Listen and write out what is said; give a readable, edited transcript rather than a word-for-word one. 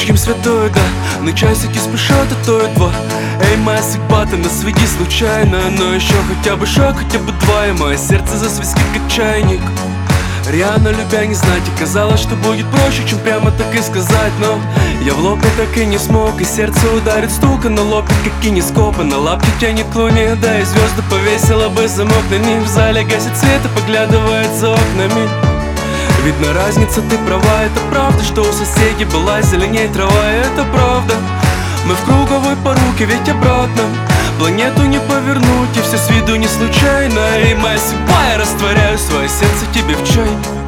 Ночью святой, да, на часики спешат, а то и два. Эй, моя судьба, ты нас веди случайно. Но еще хотя бы шаг, хотя бы два, и мое сердце засвистит, как чайник. Реально любя не знать, и казалось, что будет проще, чем прямо так и сказать. Но я в лоб я так и не смог, и сердце ударит стука на лоб, как кинескопы. На лапке тянет к луне, да и звезды повесила бы замок на них. В зале гасит свет и поглядывает за окнами. Видно разница, ты права, это правда, что у соседей была зеленей трава. И это правда, мы в круговой поруке, ведь обратно планету не повернуть, и все с виду не случайно. И моя судьба, я растворяю свое сердце тебе в чай.